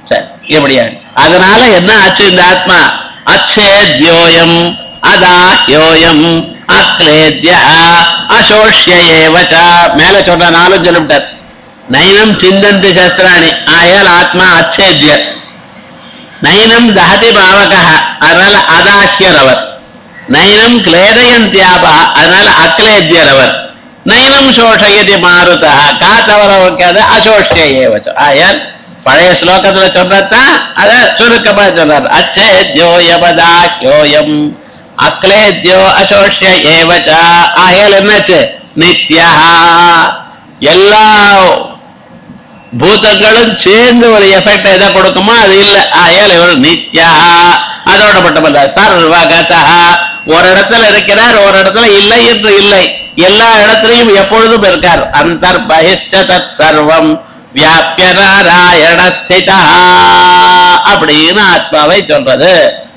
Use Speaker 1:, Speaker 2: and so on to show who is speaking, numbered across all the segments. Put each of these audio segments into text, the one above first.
Speaker 1: சரி எப்படியா? அதனால என்ன ஆச்சு? இந்த ஆத்மா அச்சேத்யோயம் அதாஹ்யோயம் அக்லேத்ய அசோஷ்ய ஏவச. மேல சொல்ற நாளும் சொல்லிவிட்டார். நைனம் சிந்தந்தி சஸ்திராணி, ஆயால் ஆத்மா அச்சேத்ய. நைனம் தஹதி பாவக, அதனால அதாஹ்யர் அவர். நைனம் கிளேதயந்தியாபா, அதனால அக்லேத்யர் அவர். நைனம் சோஷயதி மாருதா, காத்தவர வைக்காத அசோஷ்ய ஏவச. ஆயால் பழைய ஸ்லோகத்துல சொல்றதான் அத சுருக்கமா சொல்றாரு. அச்சேத்யோயபதாஹ்யோயம் அக்லேத்யோ அசோஷ்ய ஏவச. ஆயால் என்னாச்சு? நித்யா. எல்லா பூதங்களும் சேர்ந்து ஒரு எஃபெக்ட் எதை கொடுக்குமோ அது இல்லை. ஆயால் இவர் நித்யா. அதோட மட்டுமல்ல, சர்வகதா. ஒரு இடத்துல இருக்கிறார், ஒரு இடத்துல இல்லை என்று இல்லை. எல்லா இடத்திலையும் எப்பொழுதும் இருக்கார். அந்தர்பஹிஷ்ட தத் சர்வம் வியாப்ய நாராயண ஸ்திதா அப்படின்னு ஆத்மாவை சொல்றது.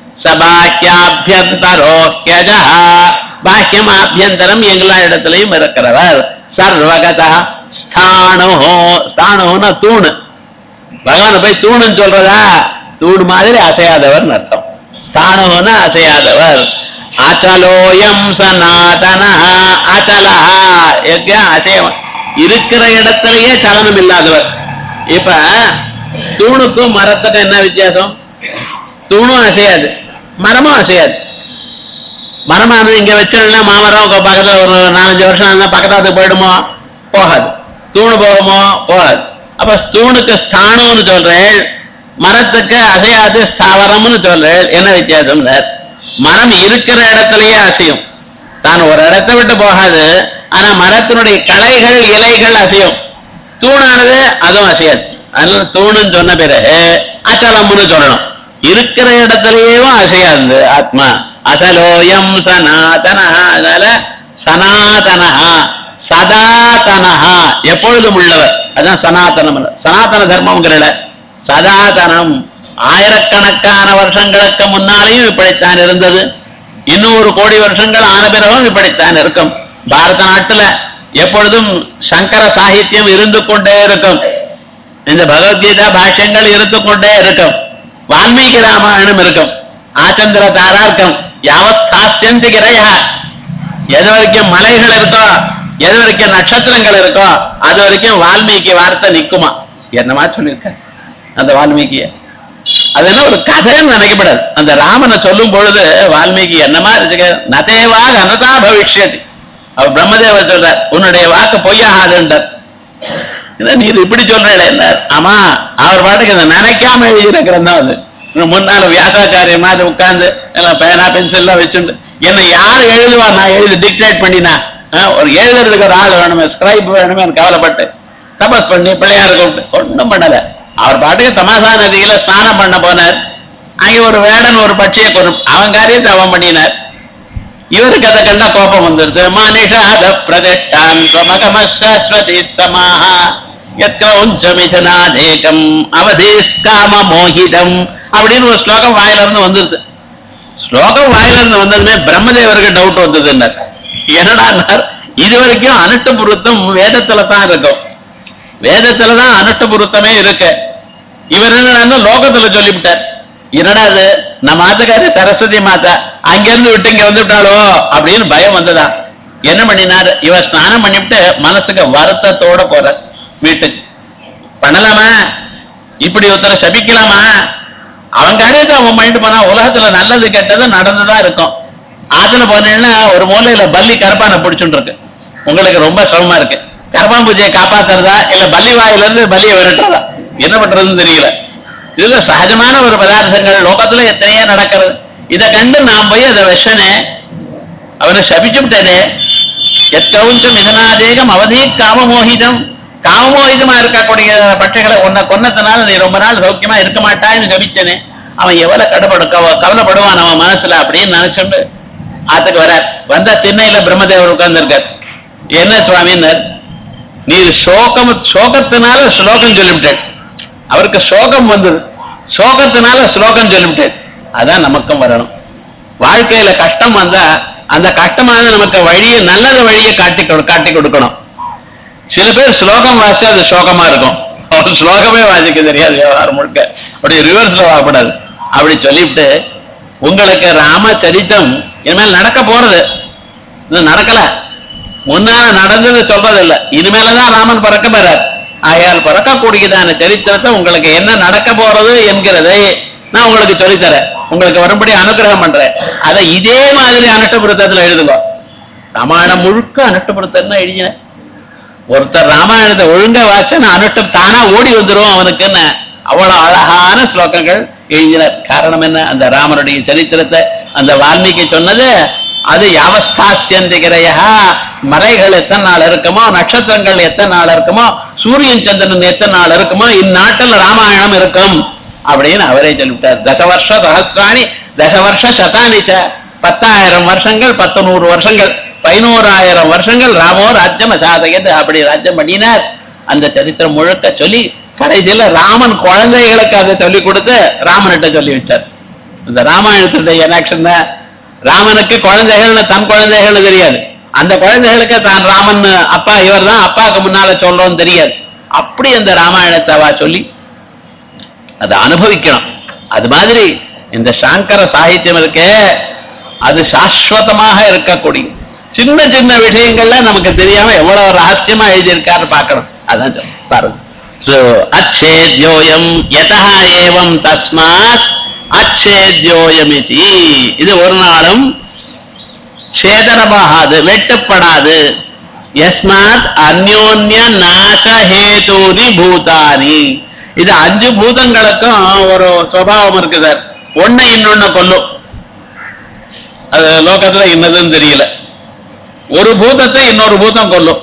Speaker 1: சபாக்கியாபியந்தரோஹ்யஜா, பாக்கியம் ஆபியந்தரம் எல்லா இடத்திலையும் இருக்கிறவர். சர்வகதா ஸ்தானோ. ஸ்தானோன்னா தூணு. பகவான போய் தூணுன்னு சொல்றதா? தூணு மாதிரி அசையாதவர் அர்த்தம். ஸ்தானோன்னா அசையாதவர். அச்சலோயம் சனாதன. அச்சலா அசைய இருக்கிற இடத்திலேயே சலனம் இல்லாதவர். இப்ப தூணுக்கும் மரத்துக்கும் என்ன வித்தியாசம்? தூணும் அசையாது, மரமும் அசையாது. மரமானது இங்க வச்சோம்னா மாமரம் பக்கத்துல ஒரு 4-5 வருஷம் பக்கத்தாத்துக்கு போயிடுமோ? போகாது. தூணு போகுமோ? போகாது. அப்ப தூணுக்கு ஸ்தானம்னு சொல்றேன், மரத்துக்கு அசையாது ஸ்தாவரம்னு சொல்றேன். என்ன வித்தியாசம்? மரம் இருக்கிற இடத்திலேயே அசையும், தான் ஒரு இடத்தை விட்டு போகாது. ஆனா மரத்தினுடைய களைகள் இலைகள் அசையும். தூணானது அதுவும் அசையாது. அதனால தூணுன்னு சொன்ன பிறகு அச்சலம்னு சொல்லணும். இருக்கிற இடத்திலேயும் அசையாது ஆத்மா. அசலோயம் சனாதனஹா. அதனால சனாதனஹா சதாதனஹா, எப்பொழுதும் உள்ளவர். அதான் சனாதனம். சனாதன தர்மம்ங்கிறல சதாதனம். ஆயிரக்கணக்கான வருஷங்களுக்கு முன்னாலேயும் இப்படித்தான் இருந்தது. இன்னும் 1 கோடி வருஷங்கள் ஆன பிறகும் இப்படித்தான் இருக்கும். பாரத நாட்டுல எப்பொழுதும் சங்கர சாகித்யம் இருந்து கொண்டே இருக்கும். இந்த பகவத்கீதா பாஷ்யங்கள் இருந்து கொண்டே இருக்கும். வால்மீகி ராமாயணம் இருக்கும். ஆச்சந்திர தாரார்க்கம் யாவத் சாஸ்தியந்தி கிரையா. எது வரைக்கும் மலைகள் இருக்கோ, எது வரைக்கும் நட்சத்திரங்கள் இருக்கோ, அது வரைக்கும் வால்மீகி வார்த்தை நிக்குமா? என்னமா சொல்லியிருக்க அந்த வால்மீகிய? அது என்ன ஒரு கதைன்னு நினைக்கப்படாது. அந்த ராமனை சொல்லும் பொழுது வால்மீகி என்னமா இருக்கு? நதேவாக அனதா பவிஷ்யதி. அவர் பிரம்மதேவர் சொல்றார், உன்னுடைய வாக்கு பொய்யாகாதுன்றார். நீ இப்படி சொல்றேன் என்ன? ஆமா, அவர் பாட்டுக்கு இதை நினைக்காம எழுதின கிரந்தம் அது. முன்னால வியாசாச்சாரிய மாதிரி உட்கார்ந்து எல்லாம் பேனா பென்சில்லாம் வச்சுட்டு என்ன யார் எழுதுவா? நான் எழுதி டிக்டேட் பண்ணினா? ஒரு எழுதுறதுக்கு ஒரு ஆள் வேணுமே, ஸ்கிரைப் வேணுமே கவலைப்பட்டு தபஸ் பண்ணி பிள்ளையாருக்கு ஒன்றும் பண்ணல. அவர் பாட்டுக்கு தமாசா நதியில ஸ்நானம் பண்ண போனார். அங்கே ஒரு வேடன் ஒரு பட்சியை கொடும், அவன் காரியத்தை அவன் பண்ணினார். இவருக்கு அதை கண்டா கோபம் வந்துருது. மனிஷாத பிரதிஷ்டான் ஸ்வமகமஸ்வதி சமாஹ யத்கௌஞ்சமிதநாதேகம் அவதேஸ்காம மோகிதம் அப்படின்னு ஒரு ஸ்லோகம் வாயில இருந்து வந்துருது. ஸ்லோகம் வாயில இருந்து வந்ததுமே பிரம்மதேவருக்கு டவுட் வந்ததுன்னார். என்னடா, இது வரைக்கும் அனுஷ்டபுருத்தம் வேதத்துல தான் இருக்கும். வேதத்துலதான் அனுஷ்டபுருத்தமே இருக்கு. இவர் என்ன லோகத்துல சொல்லிவிட்டார். என்னடா அது, நம்ம மாத்துக்காரி சரஸ்வதி மாதா அங்கிருந்து விட்டு இங்க வந்துவிட்டாளோ அப்படின்னு பயம் வந்ததா. என்ன பண்ணினார்? இவர் ஸ்நானம் பண்ணிவிட்டு மனசுக்கு வருத்தத்தோட போற வீட்டுக்கு. பண்ணலாமா? இப்படி ஒருத்தரை சபிக்கலாமா? அவன் காரியத்தை அவன் பண்ணிட்டு போனா உலகத்துல நல்லது கெட்டது நடந்துதான் இருக்கும். ஆத்துல போனீங்கன்னா ஒரு மூலையில பல்லி கருப்பானை பிடிச்சுட்டு இருக்கு. உங்களுக்கு ரொம்ப சிரமமா இருக்கு. கருப்பான் பூஜையை காப்பாத்துறதா இல்ல பல்லி வாயில இருந்து பல்லியை விரட்டுறதா? என்ன பண்றதுன்னு தெரியல. இதுல சகஜமான ஒரு பதார்த்தங்கள் லோகத்துல எத்தனையோ நடக்கிறது. இதை கண்டு நான் போய் அதை விஷனே அவனை சபிச்சு விட்டேனே. எத்கௌஞ்சம் இதனாதேகம் அவதீ காமமோகிதம். காமமோகிதமா இருக்கக்கூடிய பட்சைகளை உன்னை கொன்னதுனால நீ ரொம்ப நாள் சௌக்கியமா இருக்க மாட்டான்னு சபிச்சனே. அவன் எவ்வளவு கவலைப்படுவான் அவன் மனசுல அப்படின்னு நினைச்சுட்டு ஆத்துக்கு வர வந்தா திண்ணையில பிரம்மதேவர் உட்கார்ந்து இருக்கார். என்ன சுவாமின்னார், நீ சோகத்தினால ஸ்லோகம் சொல்லிவிட்டேன். அவருக்கு சோகம் வந்தது, சோகத்தினால ஸ்லோகம் சொல்லிவிட்டேன். அதான் நமக்கும் வரணும். வாழ்க்கையில கஷ்டம் வந்தா அந்த கஷ்டமான நமக்கு வழியை நல்லது வழியை காட்டி கொடுக்கணும். சில பேர் ஸ்லோகம் வாசி அது சோகமா இருக்கும். அவர் ஸ்லோகமே வாசிக்க தெரியாது விவகாரம் முழுக்க. அப்படி ரிவர்ஸ்ல வாங்கப்படாது. அப்படி சொல்லிவிட்டு உங்களுக்கு ராமச்சரித்தம் இனிமேல் நடக்க போறது, இது நடக்கல, முன்னால நடந்தது சொல்றது இல்லை, இனிமேலதான் ராமன் பிறக்க போறார். ஆகையால் பிறக்கக்கூடியதான சரித்திரத்தை உங்களுக்கு என்ன நடக்க போறது என்கிறதை நான் உங்களுக்கு சொல்லித்தரேன், உங்களுக்கு வரும்படி அனுகிரகம் பண்றேன். அதை இதே மாதிரி அனுஷ்டபுரத்துல எழுதுங்க. ராமாயணம் முழுக்க அனுஷ்டபுரத்தான் எழுதின. ஒருத்தர் ராமாயணத்தை ஒழுங்க வாசன அனுஷ்டம் தானா ஓடி வந்துடும் அவனுக்குன்னு அவ்வளவு அழகான ஸ்லோகங்கள் எழுதினார். காரணம் என்ன? அந்த ராமனுடைய சரித்திரத்தை அந்த வால்மீகி சொன்னது அது யாவஸ்தாசியந்திகிறையா, மலைகள் எத்தனை நாள் இருக்குமோ, நட்சத்திரங்கள் எத்தனை நாள் இருக்குமோ, சூரியன் சந்திரன் எத்தனை நாள் இருக்குமோ, இந்நாட்டில் ராமாயணம் இருக்கும் அப்படின்னு அவரே சொல்லிவிட்டார். தசவர்ஷ சஹஸ்ராணி தசவர்ஷ சதானிச்ச, 10,000 வருஷங்கள் 100 வருஷங்கள் 11,000 வருஷங்கள் ராமோ ராஜ்யம் அசாதகது அப்படி ராஜ்யம் பண்ணினார். அந்த சரித்திரம் முழுக்க சொல்லி கடைசியில் ராமன் குழந்தைகளுக்கு அதை சொல்லிக் கொடுத்து ராமன்கிட்ட சொல்லி வச்சார். இந்த ராமாயணத்துடைய எனாக்ஷன் தான். ராமனுக்கு குழந்தைகள் தன் குழந்தைகள் தெரியாது, அந்த குழந்தைகளுக்கு தான் ராமன் அப்பா இவர் தான் அப்பாவுக்கு முன்னால சொல்றோம்னு தெரியாது. அப்படி அந்த ராமாயணத்தை சொல்லி அதை அனுபவிக்கணும். அது மாதிரி இந்த சாங்கர சாகித்யம் இருக்கே அது சாஸ்வதமாக இருக்கக்கூடிய சின்ன சின்ன விஷயங்கள்ல நமக்கு தெரியாம எவ்வளவு ரகசியமா எழுதியிருக்காரு பார்க்கணும். அதான் பாருங்க. அச்சேத்யோயம் யதா ஏவம் தஸ்மாத் அச்சேத்யோயமிதி, இது ஒரு நாளும் சேதனமாகாது, வெட்டுப்படாது. யஸ்மாத் அந்யோன்ய நாசஹேதூனி பூதானி, இது 5 பூதங்களுக்கும் ஒரு சுபாவம் இருக்குது. ஒண்ணு இன்னொன்னு கொல்லும். அது லோகத்துல இன்னதுன்னு தெரியல. ஒரு பூதத்தை இன்னொரு பூதம் கொல்லும்.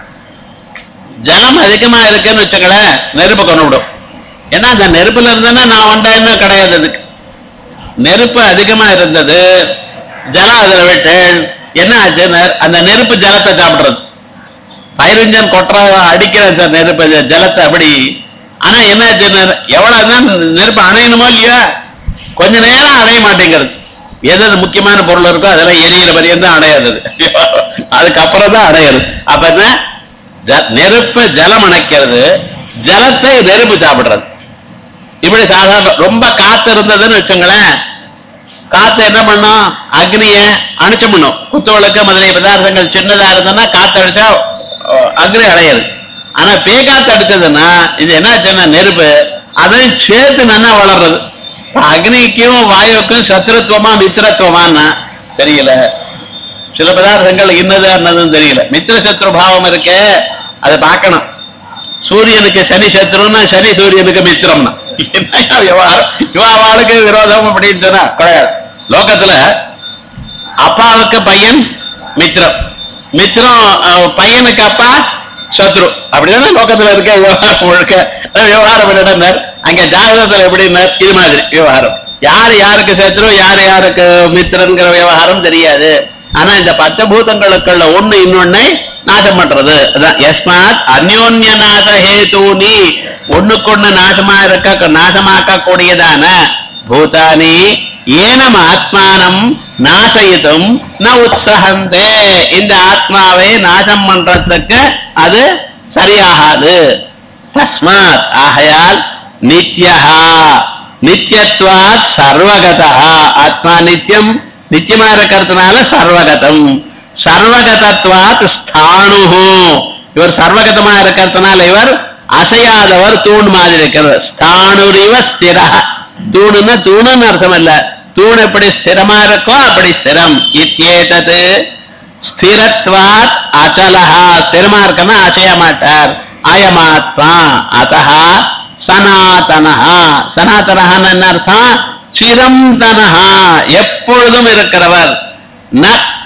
Speaker 1: ஜலம் அதிகமா இருக்குன்னு வச்சுங்களேன், நெருப்பு கொண்டு விடும். ஏன்னா அந்த நெருப்புல இருந்தேன்னா நான் வந்தேன்னு கிடையாது. அதுக்கு நெருப்பு அதிகமா இருந்தது, ஜலம் அதுல விட்டு என்ன ஆச்சுன்னு அந்த நெருப்பு ஜலத்தை சாப்பிடுறது. ஃபயர் இன்ஜின் கொட்டுற அடிக்கிற நெருப்பு ஜலத்தை அப்படி. ஆனா என்ன ஆச்சுன்னு எவ்வளவுதான் நெருப்பு அணையணுமோ இல்லையா, கொஞ்ச நேரம் அணைய மாட்டேங்கிறது. எது முக்கியமான பொருள் இருக்கோ அதெல்லாம் எரியிற வரையும் தான் அடையாது, அதுக்கப்புறம் தான் அடையாது. அப்ப என்ன, நெருப்பு ஜலம் அணைக்கிறது, ஜலத்தை நெருப்பு சாப்பிடுறது. இப்படி சாதாரண ரொம்ப காத்து இருந்ததுன்னு வச்சுங்களேன், காத்து என்ன பண்ணும், அக்னிய அணைச்சு பண்ணும். குத்துவிளக்கு முதலிய பதார்த்தங்கள் சின்னதா இருந்ததுன்னா காத்து அடிச்சா அக்னி அடையாது. ஆனா பேகாத்து அடிச்சதுன்னா இது என்ன நெருப்பு அதையும் சேர்த்து நல்லா வளர்றது. அக்னிக்கும் வாயுக்கும் சத்ருத்துவமா மித்திரத்துவமானா தெரியல. சில பதார்த்தங்கள் இன்னதுன்னு தெரியல. மித்திர சத்ரு பாவம் இருக்கு, அதை பார்க்கணும். சூரியனுக்கு சனி சத்ருன்னா சனி சூரியனுக்கு மித்திரம்னா என்ன விவகாரம், இவாளுக்கு விரோதம் அப்படின்னு சொன்னா கிடையாது. லோகத்துல அப்பாவுக்கு பையன் மித்திரம், மித்திரம் பையனுக்கு அப்பா சத்ரு, அப்படிதானே லோகத்துல இருக்க விவகாரம் முழுக்க. விவகாரம் என்னன்னா அங்க ஜாதகத்துல எப்படின்னா இது மாதிரி விவகாரம். யாரு யாருக்கு சத்ரு யாரு யாருக்கு மித்திரங்கிற விவகாரம் தெரியாது. ஆனா இந்த பஞ்சபூதங்களுக்குள்ள ஒண்ணு இன்னொன்னு நாசம் பண்றது. அதான் யஸ்மாத் அந்யோன்ய நாச ஹேதூனி, ஒண்ணுக்கொண்ணு நாசமா இருக்க நாசமாக்க கூடியதான பூதானி ஏனம் ஆத்மானம் நாசயித்தும் ந உத்சஹந்தே, இந்த ஆத்மாவை நாசம் பண்றதுக்கு அது சரியாகாது. தஸ்மாத் ஆகையால் நித்யஹா நித்யத்வாத் சர்வகதா, ஆத்மா நித்தியம், நித்தியமா இருக்கிறதுனால சர்வகதம். சர்வகதத்வாத் ஸ்தாணுஹு, இவர் சர்வகதமா இருக்கிறதுனால இவர் அசையாதவர், தூண் மாதிரி இருக்கிறது. ஸ்தாணுரிவ ஸ்திர, தூணுன்னா தூணுன்னு அர்த்தம் இல்ல, தூண் எப்படி ஸ்திரமா இருக்கோ அப்படி ஸ்திரம். இத்யேதத் ஸ்திரத்வாத் அச்சலஹா, ஸ்திரமா இருக்கன்னா அசைய மாட்டார். அயமாத்மா அதஹா சனாதனஹா, சனாதனஹான்னு என்ன அர்த்தம், சிரந்தனஹா, எப்பொழுதும் இருக்கிறவர். ந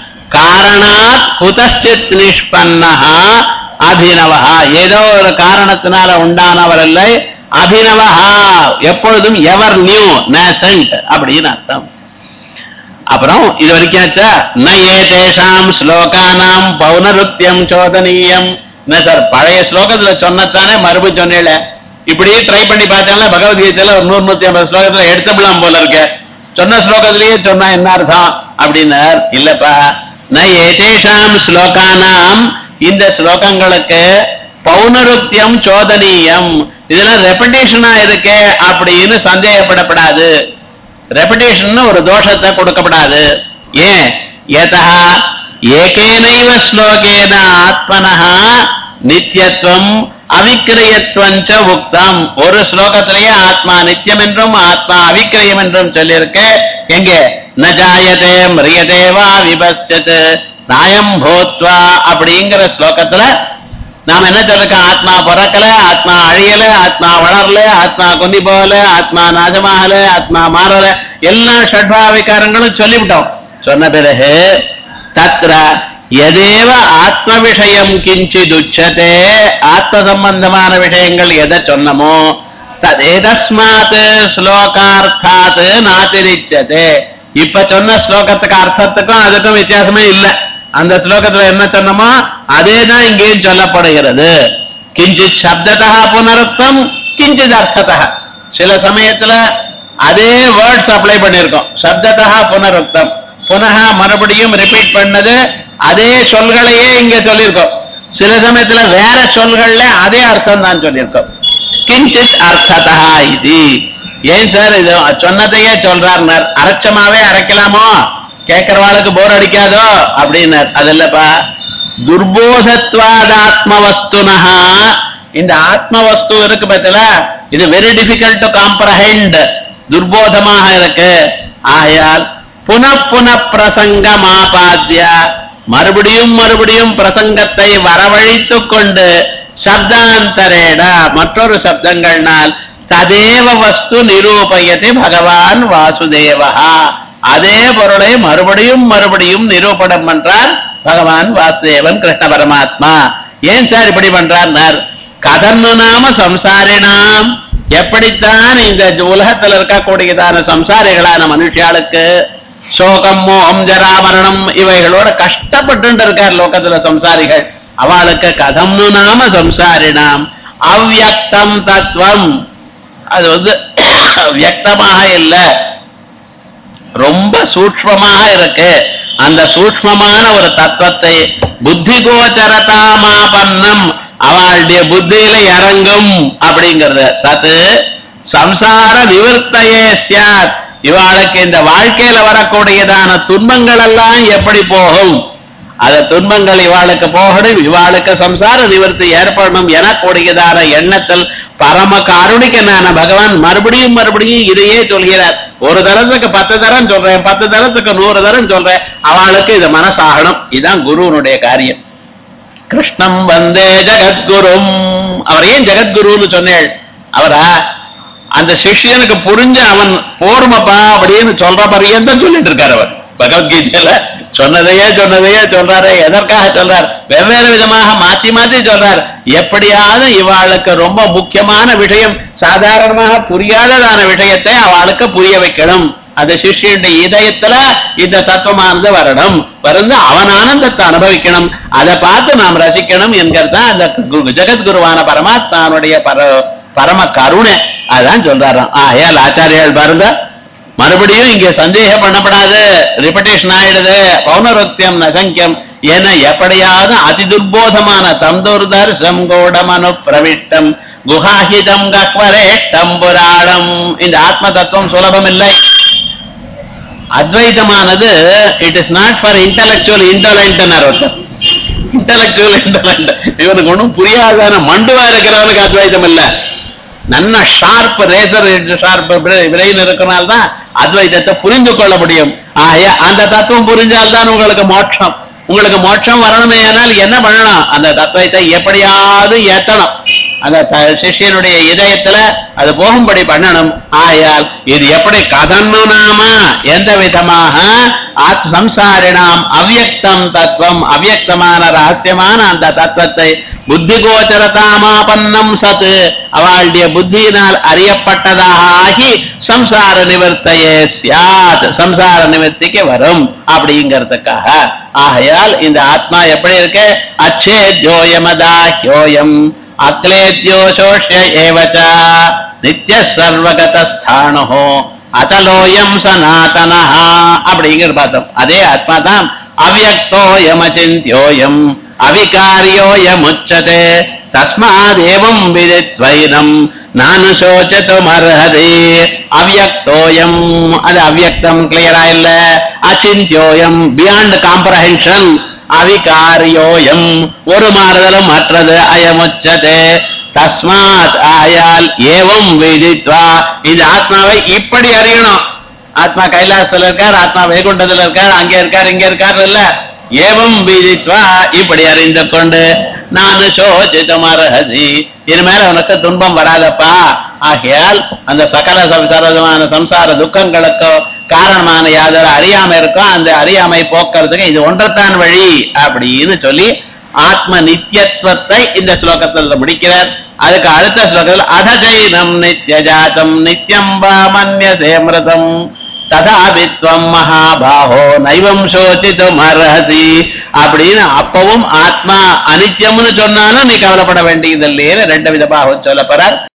Speaker 1: காரணாத் குதச்சித் நிஷ்பன்னஹா அபினவஹா, ஏதோ ஒரு காரணத்தினால உண்டானவர் இல்லை. அபினவஹா, எப்பொழுதும் எவர் நியூ நேசன்ட் அப்படின்னு அர்த்தம். அப்புறம் இது வரைக்கும் ந ஏதேஷாம் ஸ்லோகானாம் பௌனருத்தியம் சோதனீயம். என்ன சார் பழைய ஸ்லோகத்துல சொன்னதானே மறுபடியும் சொன்னேல, இப்படியே ட்ரை பண்ணி பார்த்தாலும் பகவத்கீதையில ஒரு 100-150 ஸ்லோகத்துல எடுத்துக்கலாம் போல இருக்க. சொன்ன ஸ்லோகத்திலேயே சொன்னா என்ன அர்த்தம் அப்படின்னார். இல்லப்பா, ந ஏதேஷாம் ஸ்லோகானாம், இந்த ஸ்லோகங்களுக்கு பௌனருத்தியம் சோதனீயம், இதெல்லாம் ரெபடேஷனா இருக்கே அப்படின்னு சந்தேகப்படப்படாது. ரெபடேஷன் ஒரு தோஷத்தை கொடுக்கப்படாது. ஏன்? யதா ஏகேனைவ ஸ்லோகேன ஆத்மனஹ நித்யத்வம் அவிக்கிரயத்வஞ்ச உக்தம். ஒரு ஸ்லோகத்திலேயே ஆத்மா நித்தியம் என்றும் ஆத்மா அவிக்கிரயம் என்றும் சொல்லியிருக்க. எங்க? ந ஜாயதே மிரியதே வா விபஸ்யத் நாயம் பூத்வா அப்படிங்கிற ஸ்லோகத்துல நாம என்ன சொல்லிருக்கோம்? ஆத்மா பிறக்கல, ஆத்மா அழியல, ஆத்மா வளரல, ஆத்மா கொந்தி போகல, ஆத்மா நாசமாகல, ஆத்மா மாறல, எல்லா ஷட்பாவிகாரங்களும் சொல்லிவிட்டோம். சொன்ன பிறகு தத்ர எதேவ ஆத்ம விஷயம் கிஞ்சித் உச்சதே, ஆத்ம சம்பந்தமான விஷயங்கள் எதை சொன்னமோ ததேதஸ்மாத் ஸ்லோகார்த்தாத் நாதிரிச்சதே. இப்ப சொன்ன ஸ்லோகத்துக்கு அர்த்தத்துக்கும் அதுக்கும் வித்தியாசமே இல்லை. அந்த ஸ்லோகத்துல என்ன சொன்னமோ அதேதான் இங்கேயும் சொல்லப்படுகிறது. கிஞ்சித் சப்ததா புனருக்தம் கிஞ்சித் அர்த்ததா. சில சமயத்துல அதே வேர்ட்ஸ் அப்ளை பண்ணிருக்கோம். சப்ததா புனருக்தம், புனக மறுபடியும் ரிப்பீட் பண்ணது அதே சொல்களையே இங்க சொல்லியிருக்கோம். சில சமயத்துல வேற சொல்கள்ல அதே அர்த்தம் தான் சொல்லியிருக்கோம். கிஞ்சித் அர்த்ததா இது. ஏன் சார் இது சொன்னதையே சொல்றார்? அரைச்சமாவே அரைக்கலாமோ? கேட்கறவாளுக்கு போர் அடிக்காதோ அப்படின்னார். அது இல்லப்பா, துர்போதத்வாத் ஆத்மவஸ்துனஹா. இந்த ஆத்மவஸ்து இருக்கு பத்தில, இது வெரி டிஃபிகல்ட் டு காம்ப்ரஹெண்ட், துர்போதமாக இருக்கு. ஆயால் புன பிரசங்கமாபாத்ய, மறுபடியும் மறுபடியும் பிரசங்கத்தை வரவழைத்து கொண்டு சப்தாந்தரேட மற்றொரு சப்தங்கள்னால் ததேவ வஸ்து நிரூபயதி பகவான் வாசுதேவா. அதே பொருளை மறுபடியும் மறுபடியும் நிரூபணம் பண்றார் பகவான் வாசுதேவன் கிருஷ்ண பரமாத்மா. ஏன் சார் இப்படி பண்றார்? கதன்னு நாம சம்சாரினாம், எப்படித்தான் இந்த உலகத்தில் இருக்கக்கூடியதான சம்சாரிகளான மனுஷியாளுக்கு சோகம் மோகம் ஜராமரணம் இவைகளோட கஷ்டப்பட்டு இருக்கார் லோகத்துல சம்சாரிகள். அவளுக்கு கதம்னு நாம சம்சாரினாம் அவ்யக்தம் தத்துவம், அது வியக்தமாக இல்லை, ரொம்ப சூக்ஷ்மமாக இருக்கு. அந்த சூக்ஷ்மமான ஒரு தத்துவத்தை புத்தி கோச்சரதாமாபன்னம், அவளுடைய புத்தியில இறங்கும் அப்படிங்கிறது. தத்து சம்சார நிவர்த்தையே சாத், இவாளுக்கு இந்த வாழ்க்கையில வரக்கூடியதான துன்பங்கள் எல்லாம் எப்படி போகும், அந்த துன்பங்கள் இவாளுக்கு போகணும், இவாளுக்கு சம்சார நிவர்த்தி ஏற்படணும் எனக்கூடியதான எண்ணத்தில் பரம காருணிகனான பகவான் மறுபடியும் மறுபடியும் இதையே சொல்கிறார். ஒரு தரத்துக்கு 10 தரம் சொல்றேன், 10 தரத்துக்கு 100 தரம் சொல்றேன், அவளுக்கு இது மனசாகணும். இதுதான் குருவனுடைய காரியம். கிருஷ்ணம் வந்தே ஜெகத்குரும். அவர் ஏன் ஜெகத்குருன்னு சொன்னேன்? அவரா அந்த சிஷ்யனுக்கு புரிஞ்ச அவன் போர்மப்பா அப்படின்னு சொல்ற பரியந்தான் சொல்லிட்டு இருக்காரு. அவர் பகவத்கீதையில சொன்னதையே சொல்றாரு. எதற்காக சொல்றார்? வெவ்வேறு விதமாக மாற்றி மாற்றி சொல்றார். எப்படியாவது இவாளுக்கு ரொம்ப முக்கியமான விஷயம், சாதாரணமாக புரியாததான விஷயத்தை அவளுக்கு புரிய வைக்கணும். அந்த சிஷ்யனுடைய இதயத்துல இந்த தத்துவமானது வரணும், வந்து அவன் ஆனந்தத்தை அனுபவிக்கணும், அதை பார்த்து நாம் ரசிக்கணும் என்கிறதா அந்த ஜெகத்குருவான பரமாத்மானுடைய பரம கருணை. அதான் சொல்றாராம். ஆயால் ஆச்சாரியால் பாருங்க, மறுபடியும் இங்க சந்தேகம் பண்ணப்படாது, ரிப்படேஷன் ஆயிடுது. பௌனருத்தியம் நசங்கியம் என எப்படியாவது அதிதுர்போதமான தந்தூர்தர் சங்கோடமனு பிரவிஷ்டம் குஹாஹிதம் கக்வரேஷ்டம் புராணம். இந்த ஆத்ம தத்துவம் சுலபம் இல்லை. அத்வைதமானது it is not for intellectual intelligent. Intellectual intelligent இவனுக்கு ஒன்றும் புரியாதான மண்டுவா இருக்கிறவனுக்கு அத்வைதம் இல்லை. நல்ல ஷார்ப் ரேசர் ஷார்ப் பிரெயின் இருக்கனால்தான் அத்வைதத்தை புரிந்து கொள்ள முடியும். அந்த தத்துவம் புரிஞ்சால்தான் உங்களுக்கு மோட்சம். உங்களுக்கு மோட்சம் வரணுமே ஆனால் என்ன பண்ணணும்? அந்த தத்துவத்தை எப்படியாவது ஏத்தணும், அந்த சிஷ்யனுடைய இதயத்துல அது போகும்படி பண்ணணும். ஆயால் இது எப்படி கதன்னு நாம எந்த விதமாக சம்சாரினாம் அவ்யக்தம் தத்துவம், அவ்யக்தமான ரகசியமான அந்த தத்துவத்தை புத்தி கோச்சரதாமாபன்னம் சத்து, அவளுடைய புத்தியினால் அறியப்பட்டதாக ஆகி சம்சார நிவர்த்தையே சியாத், சம்சார நிவர்த்திக்கு வரும் அப்படிங்கிறதுக்காக. ஆகையால் இந்த ஆத்மா எப்படி இருக்கு? அச்சேத்யோயமதாஹ்யோயம் அக்லேத்யோஷோஷ்ய ஏவச நித்ய சர்வகதஸ்தானோ அச்சலோயம் சனாதனஹ அப்படிங்கிற பார்த்தோம். அதே ஆத்மா தான் அவ்யக்தோயம் அசிந்த்யோயம் அவிகாரியோயம் உச்சதே தஸ்மாதேவம் விதித்வைனம் நானு சோச்சதும் அர்ஹதி. அவ்யக்தோயம், அது அவ்யக்தம் கிளியரா இல்ல. அச்சிந்தியோயம் பியாண்ட் காம்ப்ரஹென்ஷன். அவிகாரியோயம் ஒரு மாறுதலும் மற்றது. அயமுச்சதே தஸ்மாத் ஆயால் ஏவம் விதித்வா இந்த ஆத்மாவை இப்படி அறியணும். ஆத்மா கைலாசத்துல இருக்கார், ஆத்மா வைகுண்டத்துல இருக்கார், அங்கே இருக்கார் இங்க இருக்கார் இல்ல. ஏவம் விதித்வா இப்படி அறிந்து கொண்டு நானு சோசிதம் அர்ஹதி இனிமேல உனக்கு துன்பம் வராதப்பா. ஆகையால் அந்த சகல சர்வமான சம்சார துக்கங்களுக்கு காரணமான யாதொரு அறியாமை இருக்கோ அந்த அறியாமை போக்குறதுக்கு இது ஒன்றத்தான் வழி அப்படின்னு சொல்லி ஆத்ம நித்தியத்துவத்தை இந்த ஸ்லோகத்தில் முடிக்கிறார். அதுக்கு அடுத்த ஸ்லோகத்தில் அதஜைனம் நித்யஜாதம் நித்யம் மன்யசே மிருதம் ததாபித்வம் மகாபாஹோ நைவம் சோசிதும் அர்ஹசி அப்படின்னு அப்பவும் ஆத்மா அனித்யம்னு சொன்னாலும் நீ கவலைப்பட வேண்டியதில்லையே ரெண்டு விதமாக சொல்ல போறார்.